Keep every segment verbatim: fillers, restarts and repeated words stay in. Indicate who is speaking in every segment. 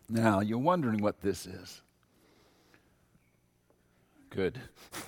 Speaker 1: Now, you're wondering what this is. Good.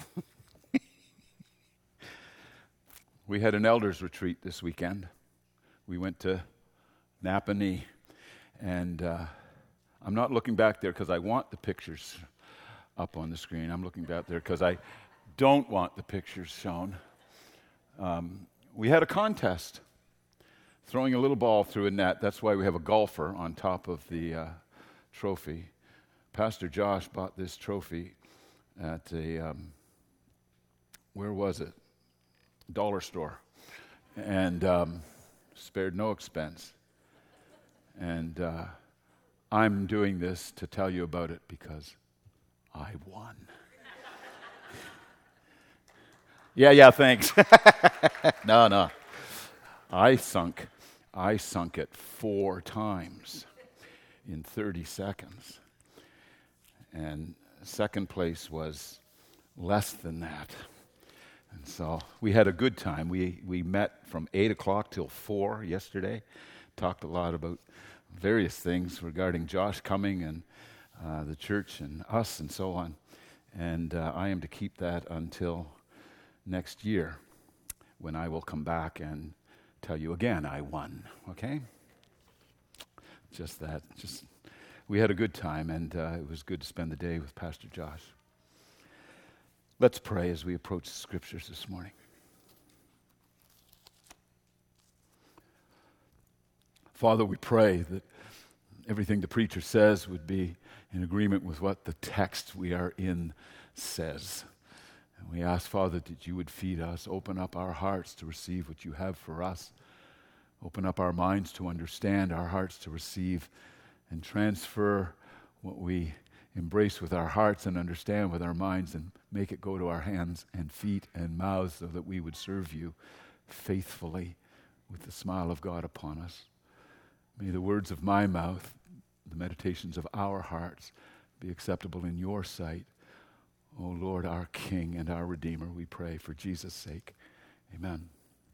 Speaker 1: We had an elders retreat this weekend. We went to Napanee, and uh, I'm not looking back there because I want the pictures up on the screen. I'm looking back there because I don't want the pictures shown. Um, we had a contest, throwing a little ball through a net. That's why we have a golfer on top of the uh, trophy. Pastor Josh bought this trophy at a, um, where was it? Dollar store. And um, spared no expense. And uh, I'm doing this to tell you about it because I won. yeah, yeah, thanks. no, no. I sunk, I sunk it four times in thirty seconds. And second place was less than that. And so we had a good time. We we met from eight o'clock till four yesterday. Talked a lot about various things regarding Josh coming and uh, the church and us and so on. And uh, I am to keep that until next year when I will come back and tell you again I won, okay? Just that. Just we had a good time, and uh, it was good to spend the day with Pastor Josh. Let's pray as we approach the scriptures this morning. Father, we pray that everything the preacher says would be in agreement with what the text we are in says. And we ask, Father, that you would feed us, open up our hearts to receive what you have for us, open up our minds to understand, our hearts to receive, and transfer what we embrace with our hearts and understand with our minds, and make it go to our hands and feet and mouths so that we would serve you faithfully with the smile of God upon us. May the words of my mouth, the meditations of our hearts, be acceptable in your sight. O Lord, our King and our Redeemer, we pray for Jesus' sake. Amen.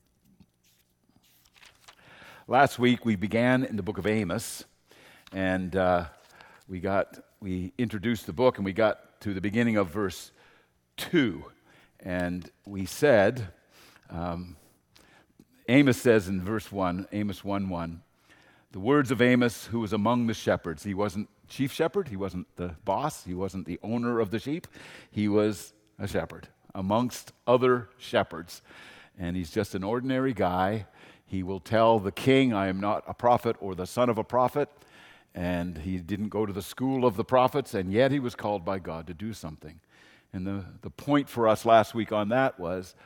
Speaker 1: Last week we began in the book of Amos, and uh, we got we introduced the book, and we got to the beginning of verse two, and we said, um, Amos says in verse one, Amos one one, the words of Amos, who was among the shepherds. He wasn't chief shepherd, he wasn't the boss, he wasn't the owner of the sheep, he was a shepherd amongst other shepherds, and he's just an ordinary guy. He will tell the king, I am not a prophet or the son of a prophet. And he didn't go to the school of the prophets, and yet he was called by God to do something. And the, the point for us last week on that was,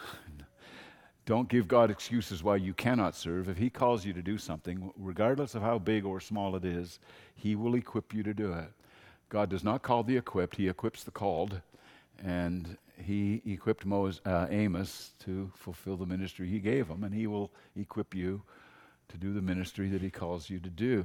Speaker 1: don't give God excuses why you cannot serve. If he calls you to do something, regardless of how big or small it is, he will equip you to do it. God does not call the equipped, he equips the called. And he equipped Moses, uh, Amos to fulfill the ministry he gave him, and he will equip you to do the ministry that he calls you to do.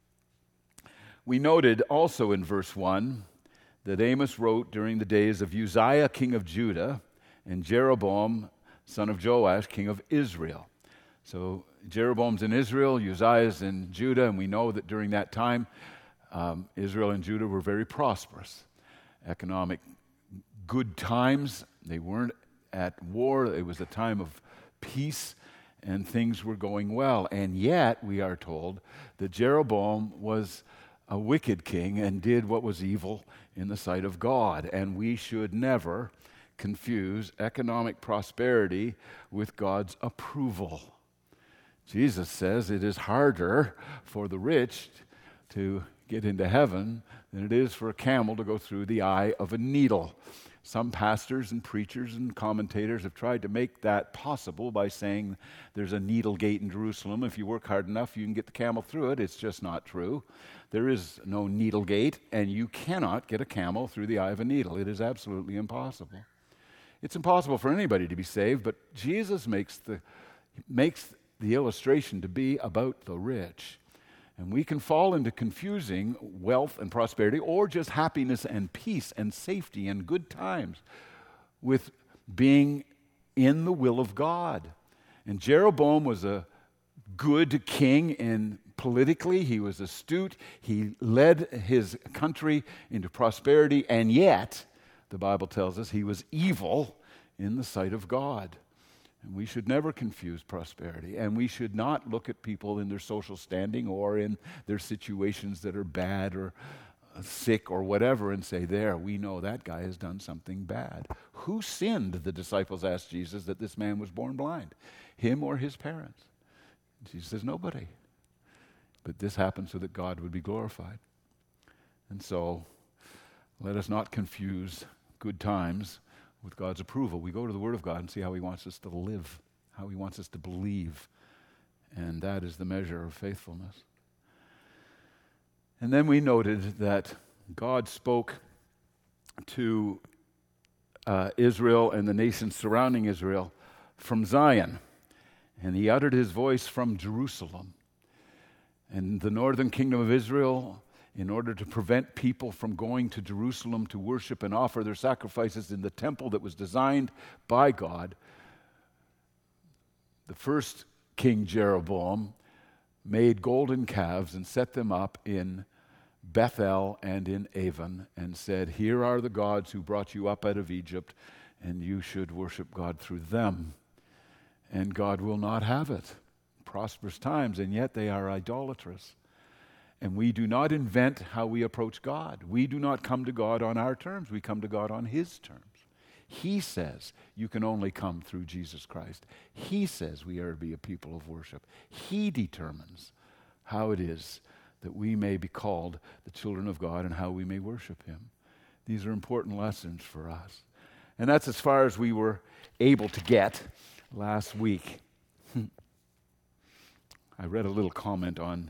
Speaker 1: We noted also in verse one that Amos wrote during the days of Uzziah, king of Judah, and Jeroboam, son of Joash, king of Israel. So Jeroboam's in Israel, Uzziah's in Judah, and we know that during that time, um, Israel and Judah were very prosperous. Economic good times. They weren't at war. It was a time of peace, and things were going well. And yet, we are told that Jeroboam was a wicked king and did what was evil in the sight of God. And we should never confuse economic prosperity with God's approval. Jesus says it is harder for the rich to get into heaven than it is for a camel to go through the eye of a needle. Some pastors and preachers and commentators have tried to make that possible by saying there's a needle gate in Jerusalem. If you work hard enough, you can get the camel through it. It's just not true. There is no needle gate, and you cannot get a camel through the eye of a needle. It is absolutely impossible. It's impossible for anybody to be saved, but Jesus makes the makes the illustration to be about the rich. And we can fall into confusing wealth and prosperity, or just happiness and peace and safety and good times, with being in the will of God. And Jeroboam was a good king in politically, he was astute, he led his country into prosperity, and yet, the Bible tells us, he was evil in the sight of God. And we should never confuse prosperity, and we should not look at people in their social standing or in their situations that are bad or sick or whatever and say, there, we know that guy has done something bad. Who sinned, the disciples asked Jesus, that this man was born blind? Him or his parents? Jesus says, nobody. But this happened so that God would be glorified. And so, let us not confuse good times with God's approval. We go to the Word of God and see how He wants us to live, how He wants us to believe. And that is the measure of faithfulness. And then we noted that God spoke to uh, Israel and the nations surrounding Israel from Zion. And He uttered His voice from Jerusalem. And the northern kingdom of Israel, in order to prevent people from going to Jerusalem to worship and offer their sacrifices in the temple that was designed by God, the first king Jeroboam made golden calves and set them up in Bethel and in Avon and said, here are the gods who brought you up out of Egypt, and you should worship God through them. And God will not have it. Prosperous times, and yet they are idolatrous. And we do not invent how we approach God. We do not come to God on our terms. We come to God on His terms. He says you can only come through Jesus Christ. He says we are to be a people of worship. He determines how it is that we may be called the children of God and how we may worship Him. These are important lessons for us. And that's as far as we were able to get last week. I read a little comment on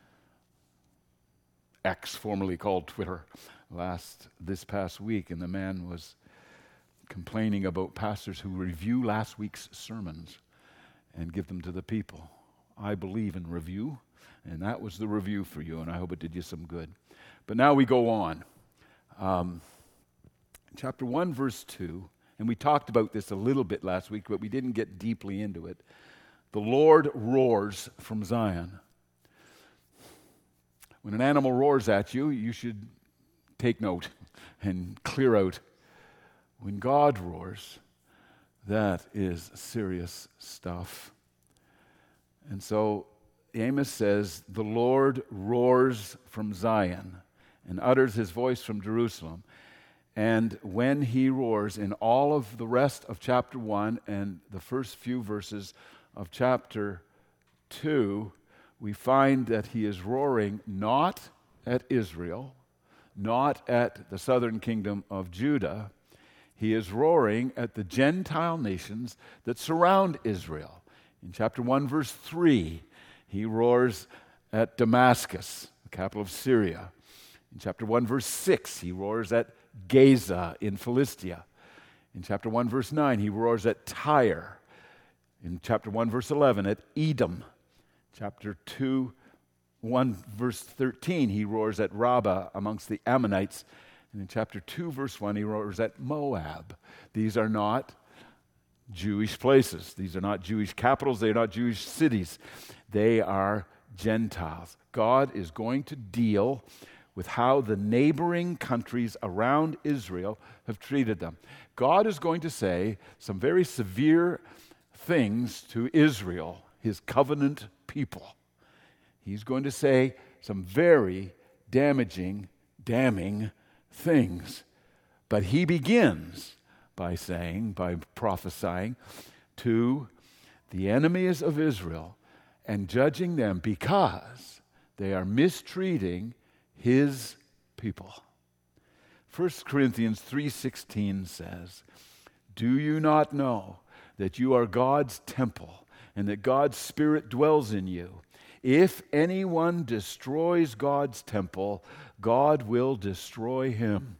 Speaker 1: X, formerly called Twitter, last this past week, and the man was complaining about pastors who review last week's sermons and give them to the people. I believe in review, and that was the review for you, and I hope it did you some good. But now we go on. Um, chapter one, verse two, and we talked about this a little bit last week, but we didn't get deeply into it. The Lord roars from Zion. When an animal roars at you, you should take note and clear out. When God roars, that is serious stuff. And so Amos says, the Lord roars from Zion and utters His voice from Jerusalem. And when He roars, in all of the rest of chapter one and the first few verses of chapter two, we find that He is roaring not at Israel, not at the southern kingdom of Judah. He is roaring at the Gentile nations that surround Israel. In chapter one, verse three, He roars at Damascus, the capital of Syria. In chapter one, verse six, He roars at Gaza in Philistia. In chapter one, verse nine, He roars at Tyre. In chapter one, verse eleven, at Edom. Chapter two, one, verse thirteen, He roars at Rabbah amongst the Ammonites. And in chapter two, verse one, He roars at Moab. These are not Jewish places. These are not Jewish capitals. They are not Jewish cities. They are Gentiles. God is going to deal with how the neighboring countries around Israel have treated them. God is going to say some very severe things to Israel, His covenant people. He's going to say some very damaging, damning things. But He begins by saying, by prophesying to the enemies of Israel and judging them because they are mistreating His people. First Corinthians three sixteen says, do you not know that you are God's temple and that God's Spirit dwells in you? If anyone destroys God's temple, God will destroy him.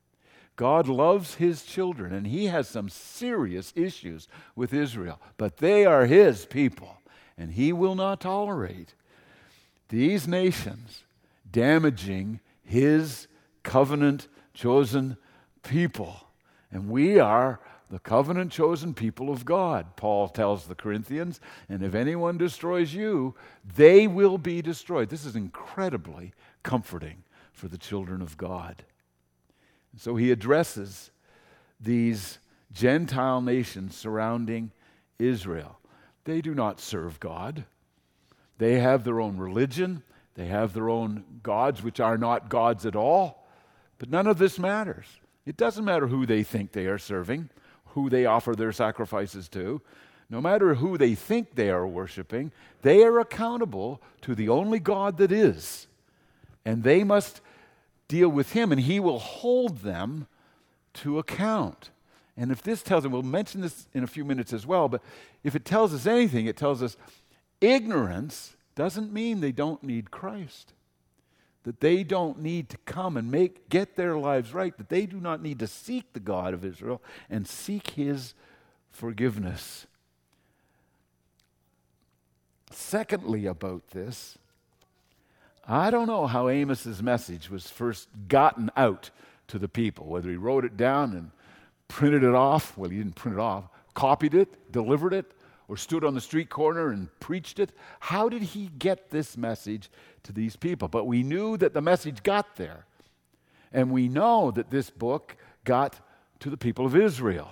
Speaker 1: God loves His children, and He has some serious issues with Israel, but they are His people, and He will not tolerate these nations damaging His covenant chosen people. And we are the covenant chosen people of God. Paul tells the Corinthians, and if anyone destroys you, they will be destroyed. This is incredibly comforting for the children of God. And so he addresses these Gentile nations surrounding Israel. They do not serve God. They have their own religion. They have their own gods, which are not gods at all. But none of this matters. It doesn't matter who they think they are serving, who they offer their sacrifices to. No matter who they think they are worshiping, they are accountable to the only God that is. And they must deal with him, and he will hold them to account. And if this tells them, we'll mention this in a few minutes as well, but if it tells us anything, it tells us ignorance doesn't mean they don't need Christ. That they don't need to come and make get their lives right, that they do not need to seek the God of Israel and seek his forgiveness. Secondly, about this, I don't know how Amos's message was first gotten out to the people, whether he wrote it down and printed it off, well, he didn't print it off, copied it, delivered it, or stood on the street corner and preached it. How did he get this message to these people? But we knew that the message got there. And we know that this book got to the people of Israel.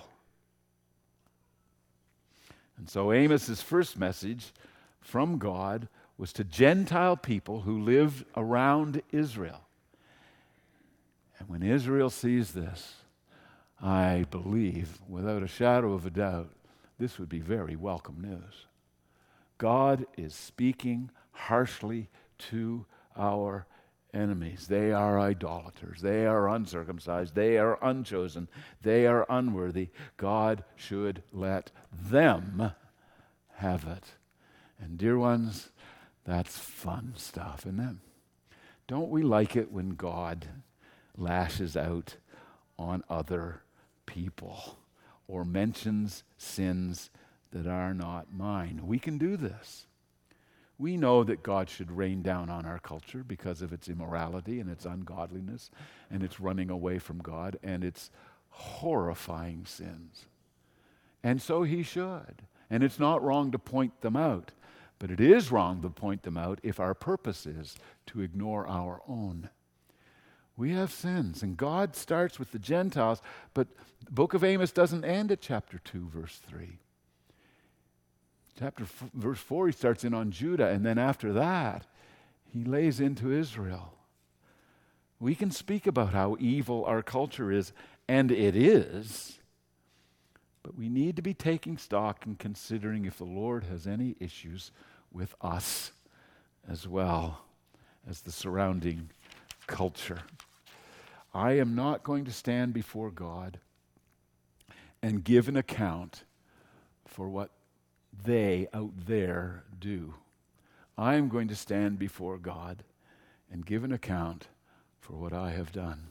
Speaker 1: And so Amos's first message from God was to Gentile people who lived around Israel. And when Israel sees this, I believe, without a shadow of a doubt, this would be very welcome news. God is speaking harshly to our enemies. They are idolaters. They are uncircumcised. They are unchosen. They are unworthy. God should let them have it. And dear ones, that's fun stuff, isn't it? Don't we like it when God lashes out on other people or mentions sins that are not mine? We can do this. We know that God should rain down on our culture because of its immorality and its ungodliness and its running away from God and its horrifying sins. And so he should. And it's not wrong to point them out, but it is wrong to point them out if our purpose is to ignore our own. We have sins, and God starts with the Gentiles, but the book of Amos doesn't end at chapter two, verse three. Chapter f- verse four, he starts in on Judah, and then after that, he lays into Israel. We can speak about how evil our culture is, and it is, but we need to be taking stock and considering if the Lord has any issues with us as well as the surrounding culture. I am not going to stand before God and give an account for what they out there do. I am going to stand before God and give an account for what I have done.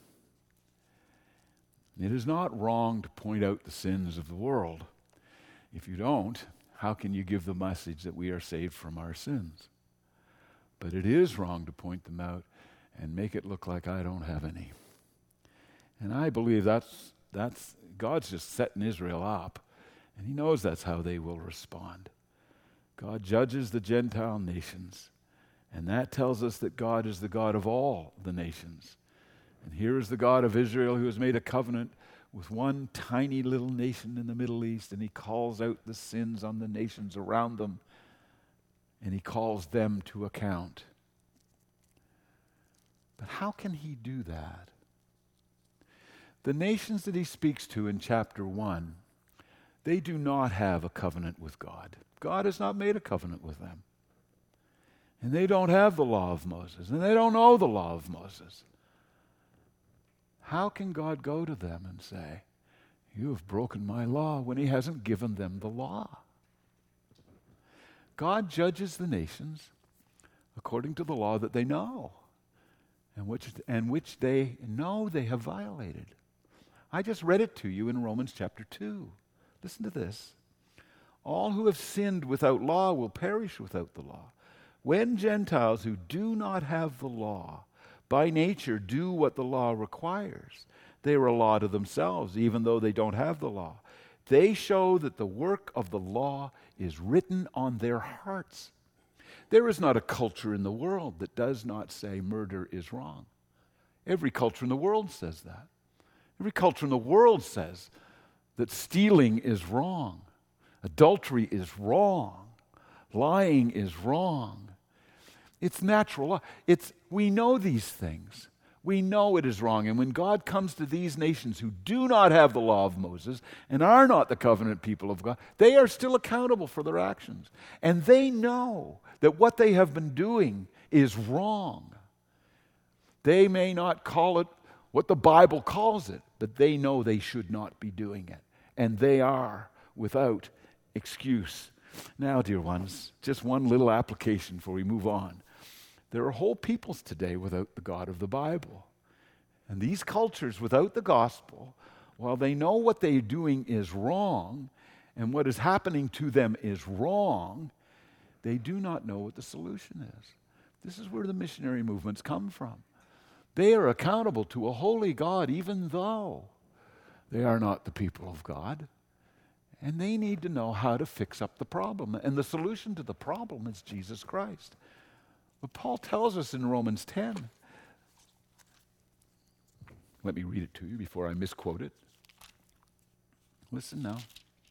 Speaker 1: It is not wrong to point out the sins of the world. If you don't, how can you give the message that we are saved from our sins? But it is wrong to point them out and make it look like I don't have any. And I believe that's that's God's just setting Israel up, and he knows that's how they will respond. God judges the Gentile nations, and that tells us that God is the God of all the nations. And here is the God of Israel who has made a covenant with one tiny little nation in the Middle East, and he calls out the sins on the nations around them, and he calls them to account. But how can he do that? The nations that he speaks to in chapter one, they do not have a covenant with God. God has not made a covenant with them. And they don't have the law of Moses, and they don't know the law of Moses. How can God go to them and say, you have broken my law, when he hasn't given them the law? God judges the nations according to the law that they know, and which, and which they know they have violated. I just read it to you in Romans chapter two. Listen to this. All who have sinned without law will perish without the law. When Gentiles who do not have the law by nature do what the law requires, they are a law to themselves, even though they don't have the law. They show that the work of the law is written on their hearts. There is not a culture in the world that does not say murder is wrong. Every culture in the world says that. Every culture in the world says that stealing is wrong, adultery is wrong, lying is wrong. It's natural. It's, we know these things. We know it is wrong. And when God comes to these nations who do not have the law of Moses and are not the covenant people of God, they are still accountable for their actions. And they know that what they have been doing is wrong. They may not call it what the Bible calls it, but they know they should not be doing it. And they are without excuse. Now, dear ones, just one little application before we move on. There are whole peoples today without the God of the Bible. And these cultures without the gospel, while they know what they're doing is wrong and what is happening to them is wrong, they do not know what the solution is. This is where the missionary movements come from. They are accountable to a holy God even though they are not the people of God. And they need to know how to fix up the problem. And the solution to the problem is Jesus Christ. But Paul tells us in Romans ten. Let me read it to you before I misquote it. Listen now.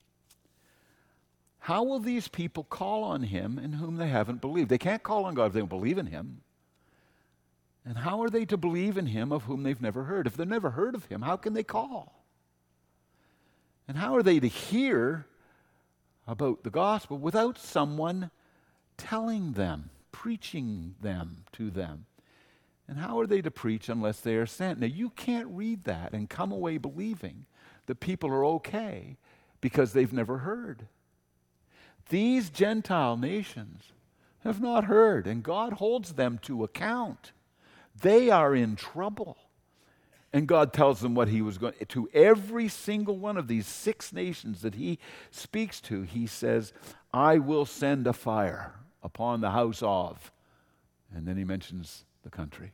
Speaker 1: How will these people call on him in whom they haven't believed? They can't call on God if they don't believe in him. And how are they to believe in him of whom they've never heard? If they've never heard of him, how can they call? And how are they to hear about the gospel without someone telling them, preaching them to them? And how are they to preach unless they are sent? Now, you can't read that and come away believing that people are okay because they've never heard. These Gentile nations have not heard, and God holds them to account. They are in trouble. And God tells them what he was going to. To every single one of these six nations that he speaks to, he says, I will send a fire upon the house of. And then he mentions the country.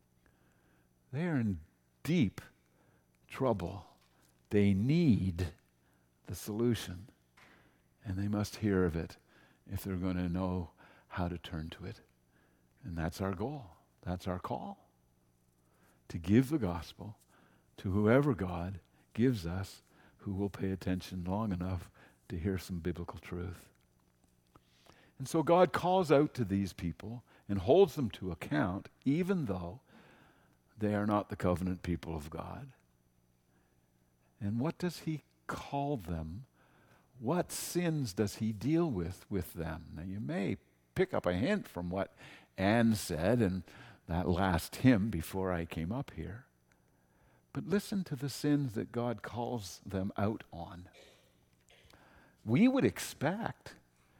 Speaker 1: They are in deep trouble. They need the solution. And they must hear of it if they're going to know how to turn to it. And that's our goal. That's our call. To give the gospel to whoever God gives us who will pay attention long enough to hear some biblical truth. And so God calls out to these people and holds them to account even though they are not the covenant people of God. And what does he call them? What sins does he deal with with them? Now you may pick up a hint from what Anne said and that last hymn before I came up here. But listen to the sins that God calls them out on. We would expect,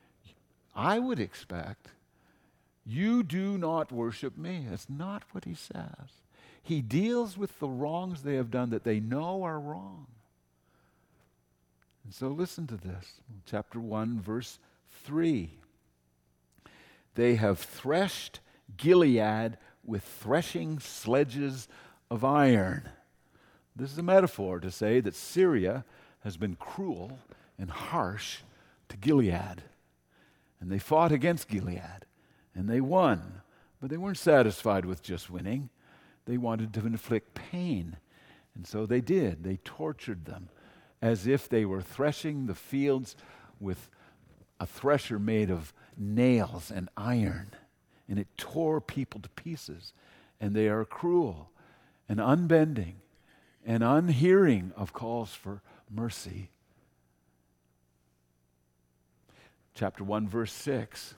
Speaker 1: I would expect, you do not worship me. That's not what he says. He deals with the wrongs they have done that they know are wrong. And so listen to this. Chapter one, verse three. They have threshed Gilead with threshing sledges of iron. This is a metaphor to say that Syria has been cruel and harsh to Gilead. And they fought against Gilead, and they won. But they weren't satisfied with just winning. They wanted to inflict pain. And so they did. They tortured them as if they were threshing the fields with a thresher made of nails and iron. And it tore people to pieces. And they are cruel and unbending and unhearing of calls for mercy. Chapter one, verse six.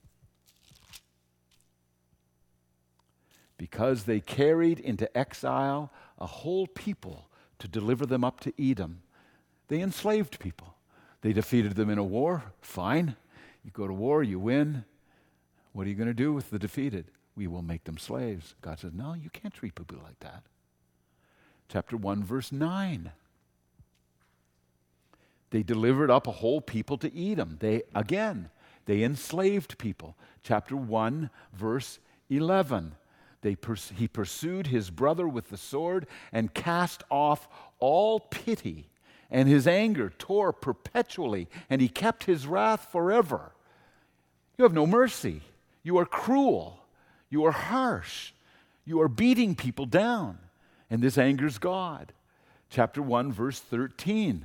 Speaker 1: Because they carried into exile a whole people to deliver them up to Edom. They enslaved people. They defeated them in a war. Fine. You go to war, you win. What are you going to do with the defeated? We will make them slaves. God says, no, you can't treat people like that. Chapter one, verse nine. They delivered up a whole people to Edom. They, again, they enslaved people. Chapter one, verse eleven. They pers- he pursued his brother with the sword and cast off all pity and his anger tore perpetually, and he kept his wrath forever. You have no mercy. You are cruel. You are harsh. You are beating people down. And this angers God. Chapter one, verse thirteen.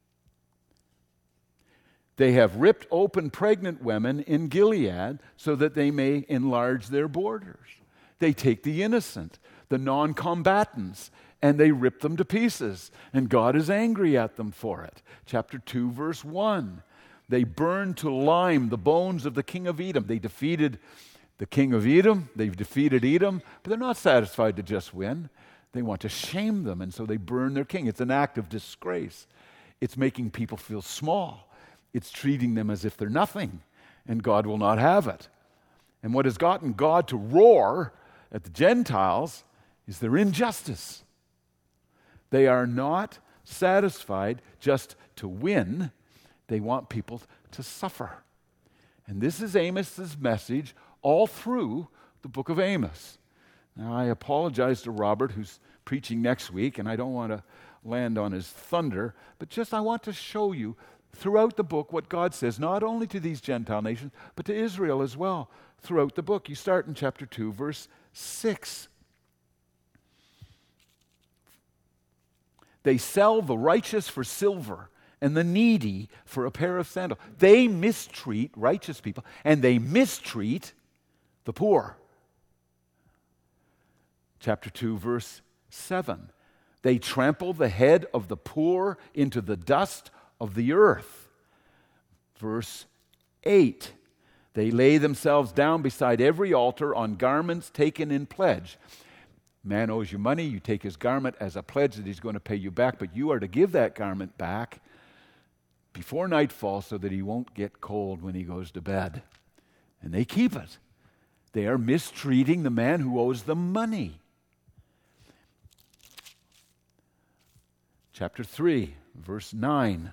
Speaker 1: They have ripped open pregnant women in Gilead so that they may enlarge their borders. They take the innocent, the non-combatants, and they rip them to pieces. And God is angry at them for it. Chapter two, verse one. They burned to lime the bones of the king of Edom. They defeated the king of Edom. They've defeated Edom, but they're not satisfied to just win. They want to shame them, and so they burn their king. It's an act of disgrace. It's making people feel small. It's treating them as if they're nothing, and God will not have it. And what has gotten God to roar at the Gentiles is their injustice. They are not satisfied just to win. They want people to suffer. And this is Amos's message all through the book of Amos. Now, I apologize to Robert, who's preaching next week, and I don't want to land on his thunder, but just I want to show you throughout the book what God says, not only to these Gentile nations, but to Israel as well, throughout the book. You start in chapter two, verse six. They sell the righteous for silver and the needy for a pair of sandals. They mistreat righteous people, and they mistreat the poor. Chapter two, verse seven. They trample the head of the poor into the dust of the earth. Verse eight. They lay themselves down beside every altar on garments taken in pledge. Man owes you money, you take his garment as a pledge that he's going to pay you back, but you are to give that garment back before nightfall so that he won't get cold when he goes to bed. And they keep it. They are mistreating the man who owes them money. Chapter three, verse nine.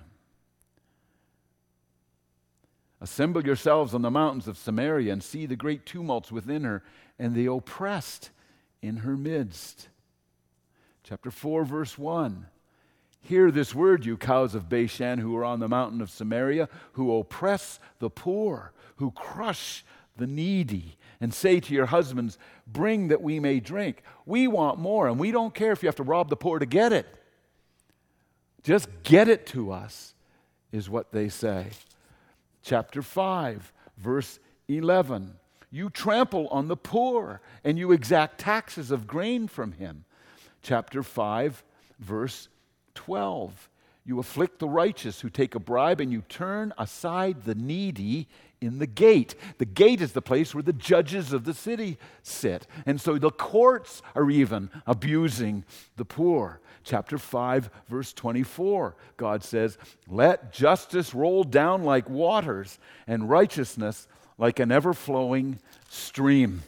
Speaker 1: Assemble yourselves on the mountains of Samaria and see the great tumults within her and the oppressed in her midst. Chapter four, verse one. Hear this word, you cows of Bashan who are on the mountain of Samaria, who oppress the poor, who crush the needy, and say to your husbands, bring that we may drink. We want more, and we don't care if you have to rob the poor to get it. Just get it to us, is what they say. Chapter five, verse eleven. You trample on the poor, and you exact taxes of grain from him. Chapter five, verse twelve. You afflict the righteous who take a bribe, and you turn aside the needy in the gate. The gate is the place where the judges of the city sit. And so the courts are even abusing the poor. Chapter five, verse twenty-four, God says, let justice roll down like waters, and righteousness like an ever-flowing stream.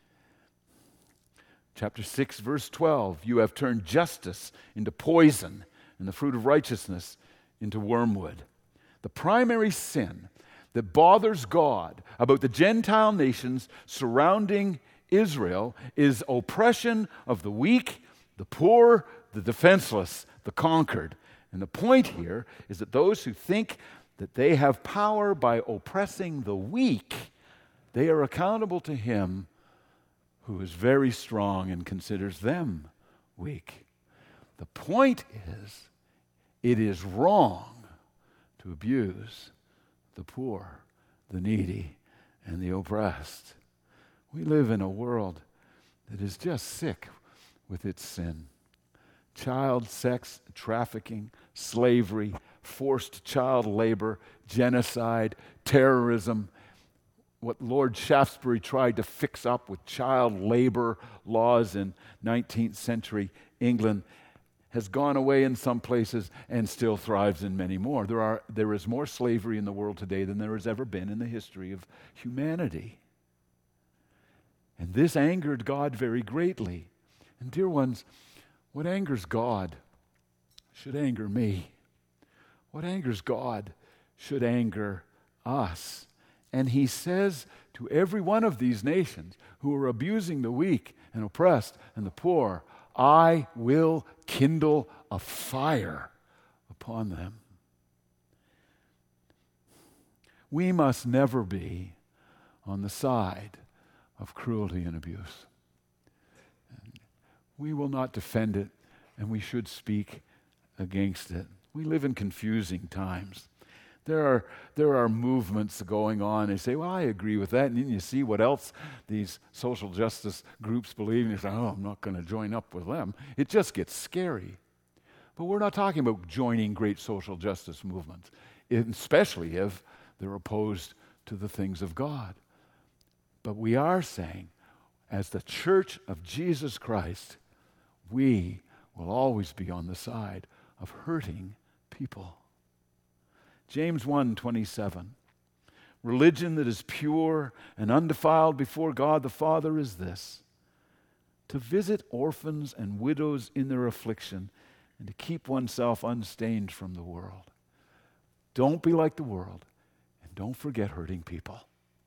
Speaker 1: Chapter six, verse twelve, you have turned justice into poison, and the fruit of righteousness into wormwood. The primary sin that bothers God about the Gentile nations surrounding Israel is oppression of the weak, the poor, the defenseless, the conquered. And the point here is that those who think that they have power by oppressing the weak, they are accountable to him who is very strong and considers them weak. The point is, it is wrong to abuse the poor, the needy, and the oppressed. We live in a world that is just sick with its sin. Child sex trafficking, slavery, forced child labor, genocide, terrorism. What Lord Shaftesbury tried to fix up with child labor laws in nineteenth century England has gone away in some places and still thrives in many more. There are there is more slavery in the world today than there has ever been in the history of humanity. And this angered God very greatly. And dear ones, what angers God should anger me. What angers God should anger us. And he says to every one of these nations who are abusing the weak and oppressed and the poor, I will kindle a fire upon them. We must never be on the side of cruelty and abuse. And we will not defend it, and we should speak against it. We live in confusing times. There are there are movements going on. They say, well, I agree with that. And then you see what else these social justice groups believe, and you say, oh, I'm not going to join up with them. It just gets scary. But we're not talking about joining great social justice movements, especially if they're opposed to the things of God. But we are saying, as the church of Jesus Christ, we will always be on the side of hurting people. James one twenty-seven. Religion that is pure and undefiled before God the Father is this: to visit orphans and widows in their affliction and to keep oneself unstained from the world. Don't be like the world, and don't forget hurting people.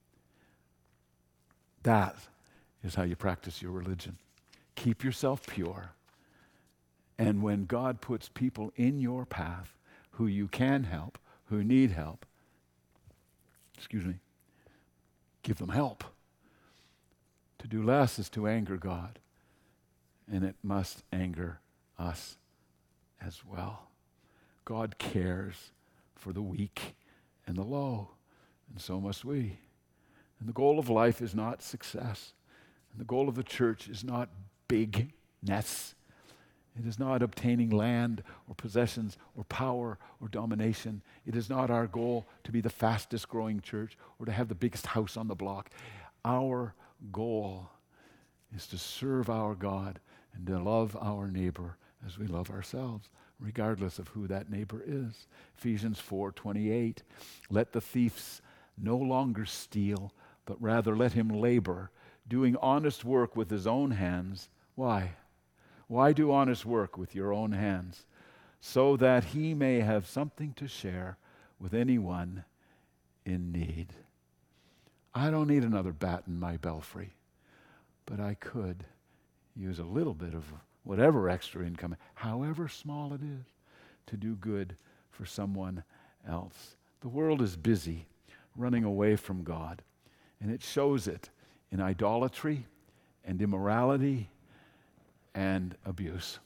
Speaker 1: That is how you practice your religion. Keep yourself pure. And when God puts people in your path who you can help, who need help, excuse me, give them help. To do less is to anger God, and it must anger us as well. God cares for the weak and the low, and so must we. And the goal of life is not success, and the goal of the church is not bigness. It is not obtaining land or possessions or power or domination. It is not our goal to be the fastest growing church or to have the biggest house on the block. Our goal is to serve our God and to love our neighbor as we love ourselves, regardless of who that neighbor is. Ephesians four twenty-eight. Let the thief no longer steal, but rather let him labor, doing honest work with his own hands. Why? Why do honest work with your own hands? So that he may have something to share with anyone in need. I don't need another bat in my belfry, but I could use a little bit of whatever extra income, however small it is, to do good for someone else. The world is busy running away from God, and it shows it in idolatry and immorality and abuse.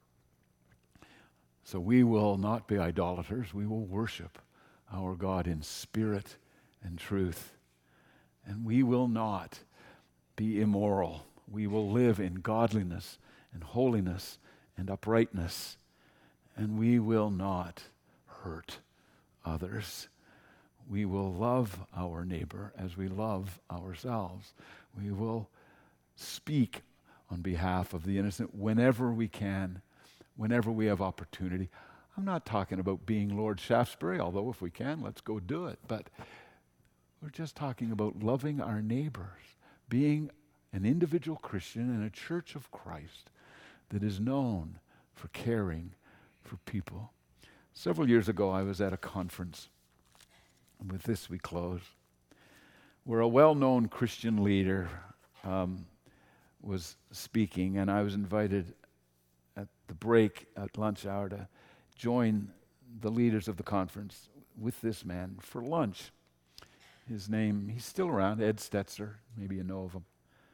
Speaker 1: So we will not be idolaters. We will worship our God in spirit and truth. And we will not be immoral. We will live in godliness and holiness and uprightness. And we will not hurt others. We will love our neighbor as we love ourselves. We will speak on behalf of the innocent whenever we can, whenever we have opportunity. I'm not talking about being Lord Shaftesbury, although if we can, let's go do it. But we're just talking about loving our neighbors, being an individual Christian in a church of Christ that is known for caring for people. Several years ago, I was at a conference, and with this we close, where a well-known Christian leader um, was speaking, and I was invited at the break at lunch hour to join the leaders of the conference with this man for lunch. His name, he's still around, Ed Stetzer, maybe you know of him.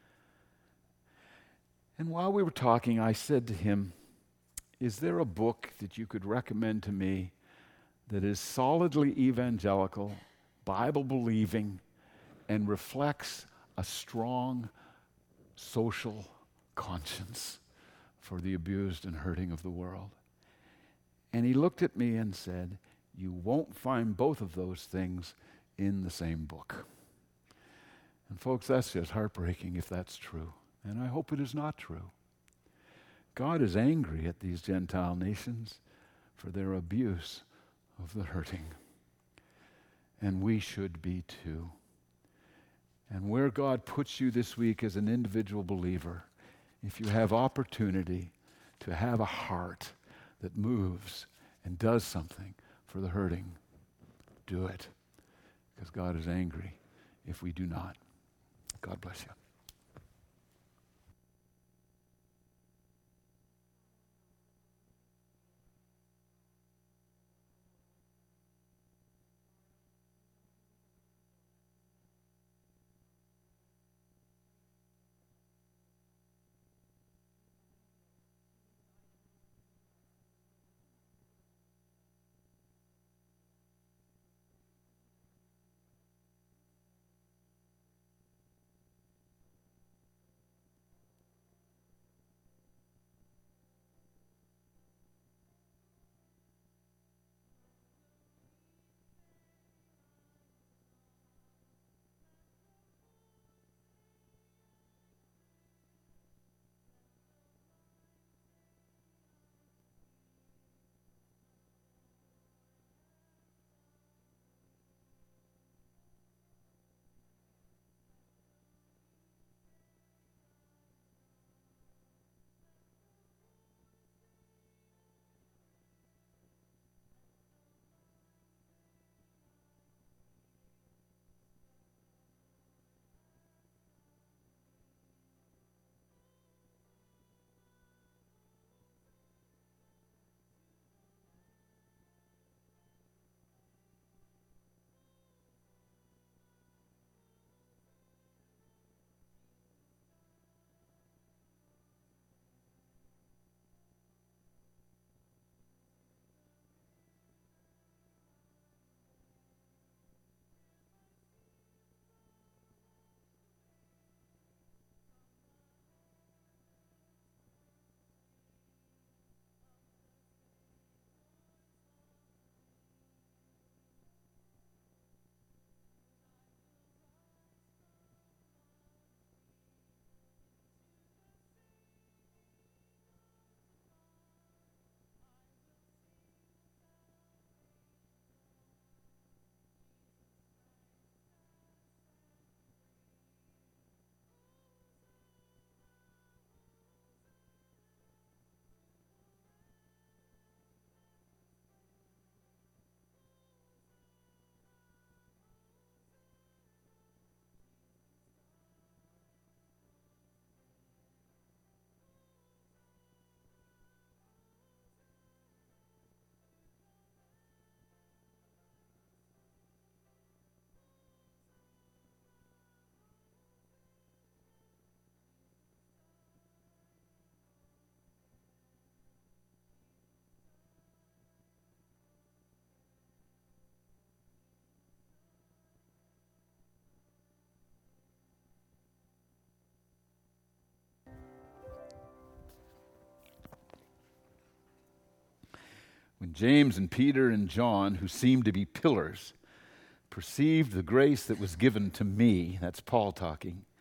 Speaker 1: And while we were talking, I said to him, is there a book that you could recommend to me that is solidly evangelical, Bible-believing, and reflects a strong social conscience for the abused and hurting of the world? And he looked at me and said, you won't find both of those things in the same book. And folks, that's just heartbreaking if that's true. And I hope it is not true. God is angry at these Gentile nations for their abuse of the hurting. And we should be too. And where God puts you this week as an individual believer, if you have opportunity to have a heart that moves and does something for the hurting, do it. Because God is angry if we do not. God bless you. When James and Peter and John, who seemed to be pillars, perceived the grace that was given to me, that's Paul talking,